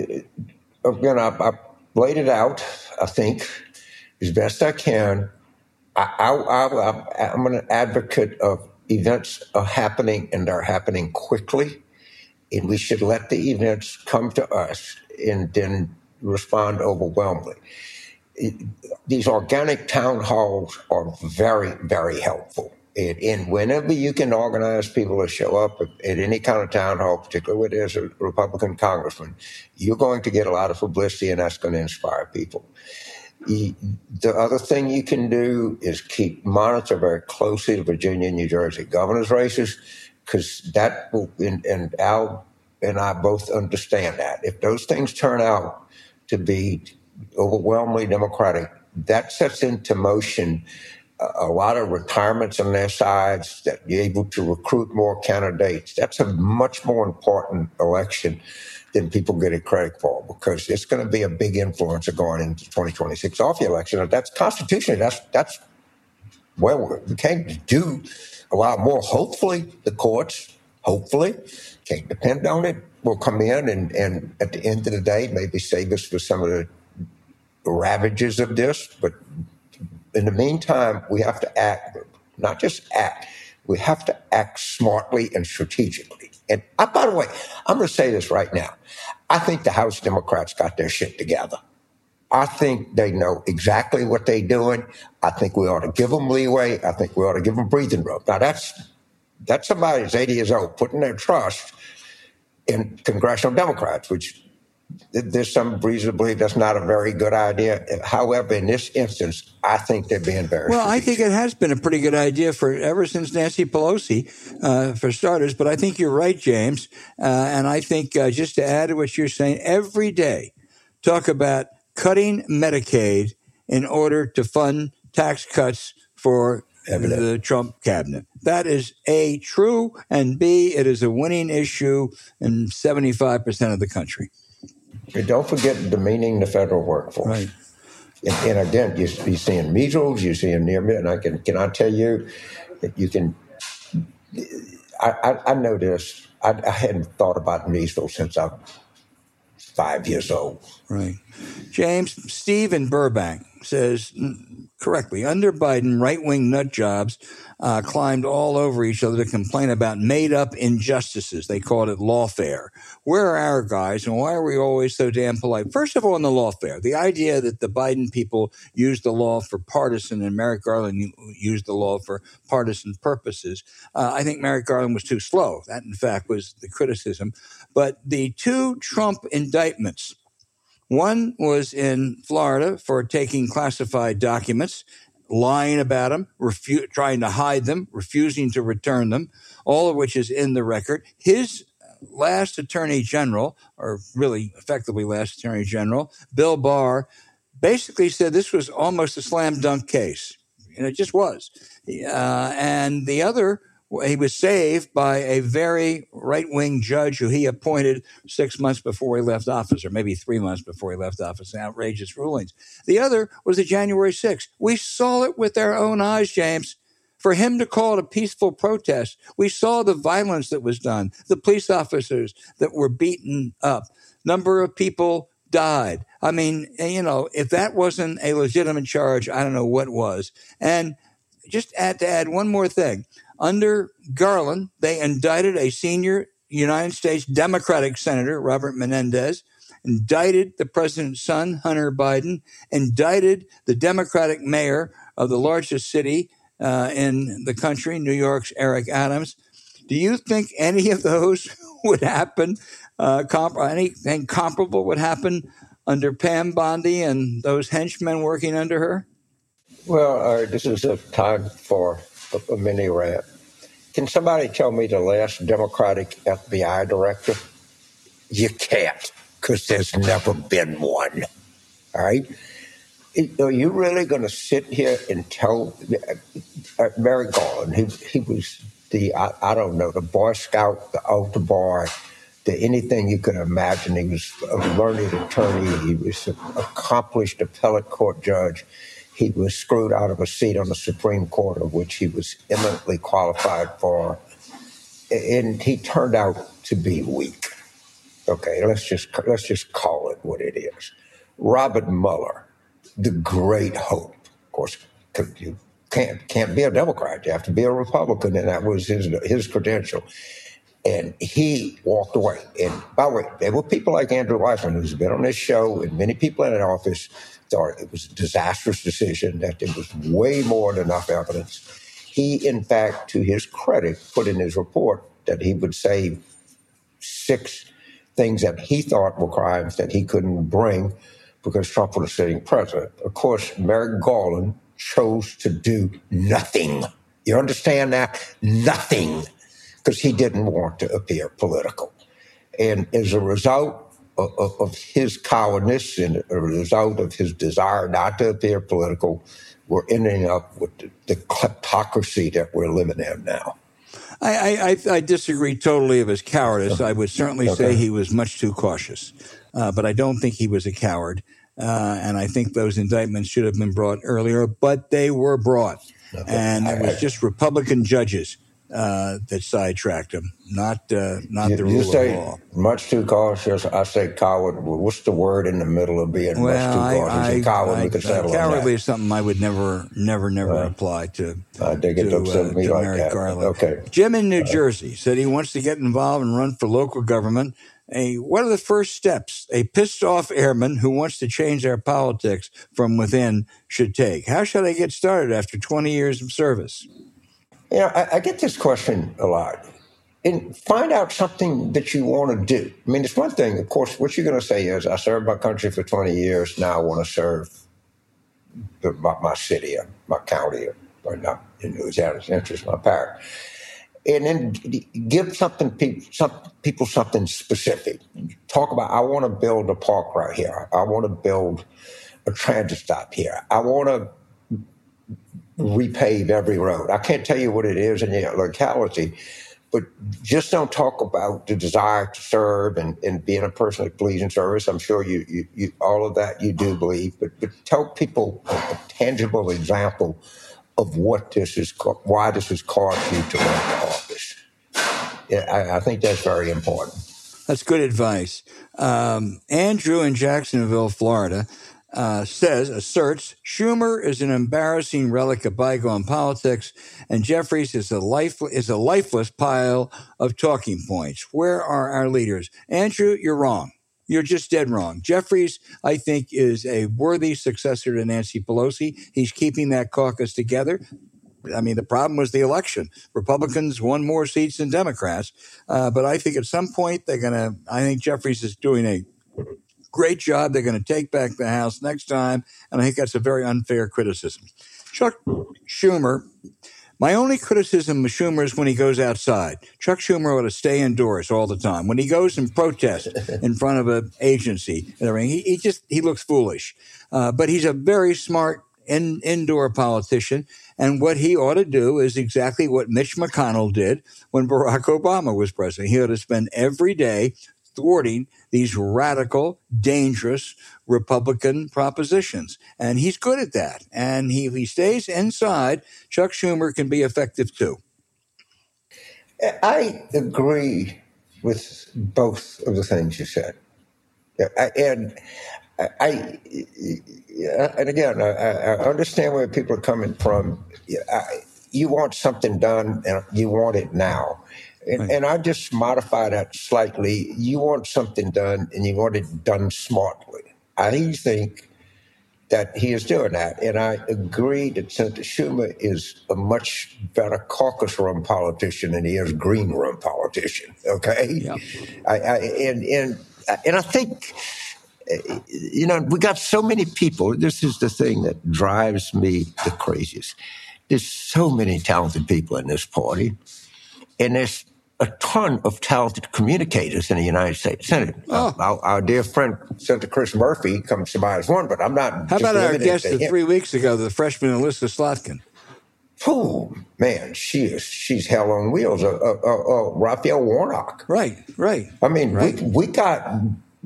again, I, I laid it out, I think, as best I can. I, I, I, I'm an advocate of events are happening and they're happening quickly. And we should let the events come to us and then respond overwhelmingly. It, these organic town halls are very, very helpful. And, and whenever you can organize people to show up at, at any kind of town hall, particularly where there's a Republican congressman, you're going to get a lot of publicity, and that's going to inspire people. The other thing you can do is keep monitor very closely the Virginia and New Jersey governor's races, because that will, and, and Al and I both understand that. If those things turn out to be overwhelmingly Democratic, that sets into motion a, a lot of retirements on their sides, that you're able to recruit more candidates. That's a much more important election than people get it credit for, because it's going to be a big influencer going into the twenty twenty-six off the election. And that's constitutionally, that's, that's well, we can't do a lot more. Hopefully, the courts, hopefully, can't depend on it, will come in and, and at the end of the day, maybe save us for some of the ravages of this. But in the meantime, we have to act, not just act, we have to act smartly and strategically. And I, by the way, I'm going to say this right now. I think the House Democrats got their shit together. I think they know exactly what they're doing. I think we ought to give them leeway. I think we ought to give them breathing room. Now, that's that's somebody who's eighty years old putting their trust in congressional Democrats, which there's some reason to believe that's not a very good idea. However, in this instance, I think they're being very Well, strategic. I think it has been a pretty good idea for ever since Nancy Pelosi, uh, for starters. But I think you're right, James. Uh, and I think uh, just to add to what you're saying, every day talk about cutting Medicaid in order to fund tax cuts for Evident. the Trump cabinet. That is A, true, and B, it is a winning issue in seventy-five percent of the country. And don't forget demeaning the federal workforce. Right. And, and again, you, you're seeing measles, you're seeing near and I can can I tell you that you can. I, I, I know this. I, I hadn't thought about measles since I was five years old. Right. James, Steve in Burbank says correctly, under Biden, right-wing nut jobs uh, climbed all over each other to complain about made-up injustices. They called it lawfare. Where are our guys, and why are we always so damn polite? First of all, on the lawfare, the idea that the Biden people used the law for partisan and Merrick Garland used the law for partisan purposes, uh, I think Merrick Garland was too slow. That, in fact, was the criticism. But the two Trump indictments, one was in Florida for taking classified documents, lying about them, refu- trying to hide them, refusing to return them, all of which is in the record. His last attorney general, or really effectively last attorney general, Bill Barr, basically said this was almost a slam dunk case. And it just was. Uh, and the other, he was saved by a very right-wing judge who he appointed six months before he left office, or maybe three months before he left office. Outrageous rulings. The other was the January sixth. We saw it with our own eyes, James. For him to call it a peaceful protest, we saw the violence that was done, the police officers that were beaten up, number of people died. I mean, you know, if that wasn't a legitimate charge, I don't know what was. And just add to add one more thing. Under Garland, they indicted a senior United States Democratic senator, Robert Menendez, indicted the president's son, Hunter Biden, indicted the Democratic mayor of the largest city uh, in the country, New York's Eric Adams. Do you think any of those would happen, uh, comp- anything comparable would happen under Pam Bondi and those henchmen working under her? Well, uh, this is a time for a, a mini rant. Can somebody tell me the last Democratic F B I director? You can't, because there's never been one. All right? Are you really going to sit here and tell uh, Merrick Garland, he, he was the, I, I don't know, the Boy Scout, the altar boy, the anything you could imagine. He was a learned attorney. He was an accomplished appellate court judge. He was screwed out of a seat on the Supreme Court, of which he was eminently qualified for. And he turned out to be weak. Okay, let's just let's just call it what it is. Robert Mueller, the great hope. Of course, you can't can't be a Democrat. You have to be a Republican, and that was his his credential. And he walked away. And by the way, there were people like Andrew Weissman, who's been on this show, and many people in the office thought it was a disastrous decision, that there was way more than enough evidence. He, in fact, to his credit, put in his report that he would say six things that he thought were crimes that he couldn't bring because Trump was sitting president. Of course, Merrick Garland chose to do nothing. You understand that? Nothing. Because he didn't want to appear political. And as a result of, of, of his cowardice and a result of his desire not to appear political, we're ending up with the, the kleptocracy that we're living in now. I, I, I disagree totally of his cowardice. I would certainly okay. say he was much too cautious. Uh, but I don't think he was a coward. Uh, and I think those indictments should have been brought earlier, but they were brought. Okay. And it was just Republican judges uh, that sidetracked him, not uh, not you, the rule you say of law. Much too cautious. I say coward. What's the word in the middle of being Well, much too I, cautious? I, and coward, I, we can settle I, on cowardly that. is something I would never, never, never Uh, apply to I think it's to, upset uh, me to like Merrick that. Garland. Okay. Jim in New Jersey said he wants to get involved and run for local government. A, what are the first steps a pissed-off airman who wants to change our politics from within should take? How should I get started after twenty years of service? You know, I, I get this question a lot. And find out something that you want to do. I mean, it's one thing, of course, what you're going to say is, I served my country for twenty years, now I want to serve the, my, my city or my county, or, or not in Louisiana's interest, my parish. And then give something people, some people something specific. Talk about, I want to build a park right here. I want to build a transit stop here. I want to repave every road. I can't tell you what it is in your locality, but just don't talk about the desire to serve and, and being a person that believes in service. I'm sure you, you, you all of that you do believe, but, but tell people a, a tangible example of what this is, why this has caused you to run for office. Yeah, I, I think that's very important. That's good advice. Um, Andrew in Jacksonville, Florida, uh, says, asserts, Schumer is an embarrassing relic of bygone politics, and Jeffries is a life is a lifeless pile of talking points. Where are our leaders? Andrew, you're wrong. You're just dead wrong. Jeffries, I think, is a worthy successor to Nancy Pelosi. He's keeping that caucus together. I mean, the problem was the election. Republicans won more seats than Democrats. Uh, but I think at some point they're going to, I think Jeffries is doing a great job. They're going to take back the House next time. And I think that's a very unfair criticism. Chuck Schumer, my only criticism of Schumer is when he goes outside. Chuck Schumer ought to stay indoors all the time. When he goes and protests in front of an agency, he, he just, he looks foolish. Uh, but he's a very smart in, indoor politician. And what he ought to do is exactly what Mitch McConnell did when Barack Obama was president. He ought to spend every day thwarting these radical, dangerous Republican propositions. And he's good at that. And he, if he stays inside, Chuck Schumer can be effective too. I agree with both of the things you said. I, and I, and again, I, I understand where people are coming from. I, you want something done, and you want it now. And, right. and I just modify that slightly. You want something done, and you want it done smartly. I think that he is doing that. And I agree that Senator Schumer is a much better caucus room politician than he is green room politician, okay? Yeah. I, I, and, and, and I think, you know, we got so many people. This is the thing that drives me the craziest. There's so many talented people in this party, and there's a ton of talented communicators in the United States Senate. Oh. Uh, our, our dear friend, Senator Chris Murphy, comes to mind as one, but I'm not. How about our guest of three weeks ago, the freshman Alyssa Slotkin? Oh, man, she is, she's hell on wheels. Uh, uh, uh, uh, Raphael Warnock. Right, right. I mean, right. we we got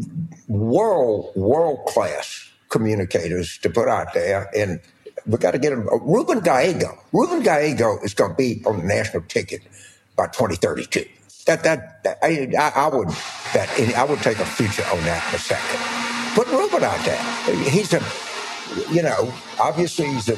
world, world-class communicators to put out there, and we got to get them. Uh, Ruben Gallego. Ruben Gallego is going to be on the national ticket by twenty thirty-two. That that, that I, I would bet I would take a future on that in a second. Put Ruben out there. He's a, you know, obviously he's a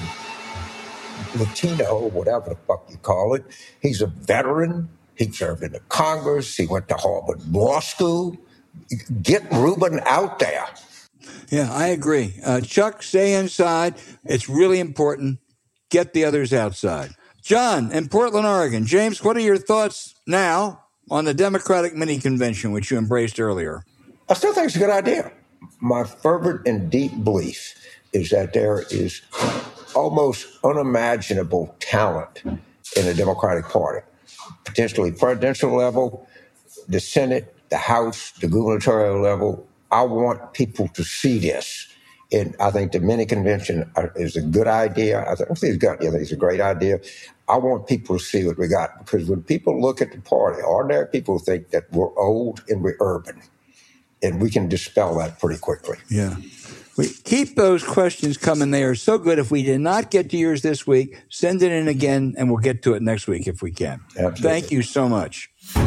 Latino, whatever the fuck you call it. He's a veteran. He served in the Congress. He went to Harvard Law School. Get Ruben out there. Yeah, I agree. Uh, Chuck, stay inside. It's really important. Get the others outside. John, in Portland, Oregon. James, what are your thoughts now on the Democratic mini-convention, which you embraced earlier? I still think it's a good idea. My fervent and deep belief is that there is almost unimaginable talent in the Democratic Party, potentially presidential level, the Senate, the House, the gubernatorial level. I want people to see this. And I think the mini convention is a good idea. I think it's, got, I think it's a great idea. I want people to see what we got, because when people look at the party, ordinary people think that we're old and we're urban, and we can dispel that pretty quickly. Yeah. We keep those questions coming. They are so good. If we did not get to yours this week, send it in again, and we'll get to it next week if we can. Absolutely. Thank you so much.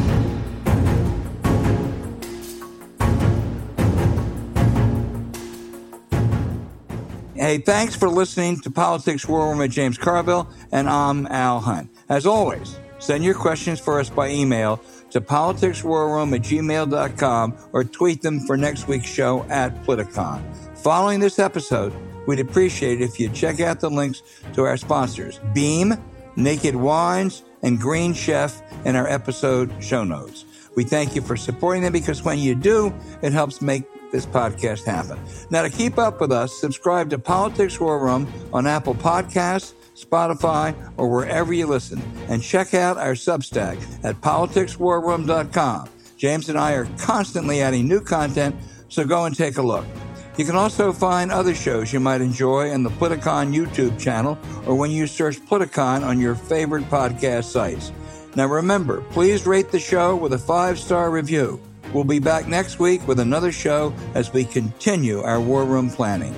Hey, thanks for listening to Politics War Room with James Carville, and I'm Al Hunt. As always, send your questions for us by email to politicswarroom at gmail dot com or tweet them for next week's show at Politicon. Following this episode, we'd appreciate it if you'd check out the links to our sponsors, Beam, Naked Wines, and Green Chef in our episode show notes. We thank you for supporting them because when you do, it helps make this podcast happen. Now, to keep up with us, subscribe to Politics War Room on Apple Podcasts, Spotify, or wherever you listen. And check out our Substack at politics war room dot com. James and I are constantly adding new content, so go and take a look. You can also find other shows you might enjoy on the Politicon YouTube channel or when you search Politicon on your favorite podcast sites. Now remember, please rate the show with a five-star review. We'll be back next week with another show as we continue our war room planning.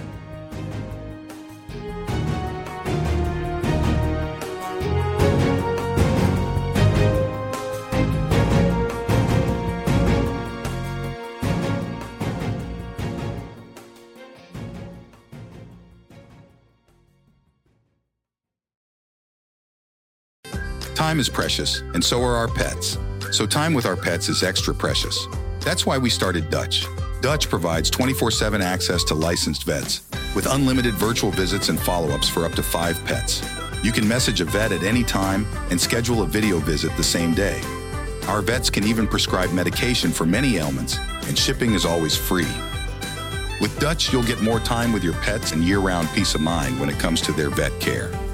Time is precious, and so are our pets. So time with our pets is extra precious. That's why we started Dutch. Dutch provides twenty-four seven access to licensed vets with unlimited virtual visits and follow-ups for up to five pets. You can message a vet at any time and schedule a video visit the same day. Our vets can even prescribe medication for many ailments, and shipping is always free. With Dutch, you'll get more time with your pets and year-round peace of mind when it comes to their vet care.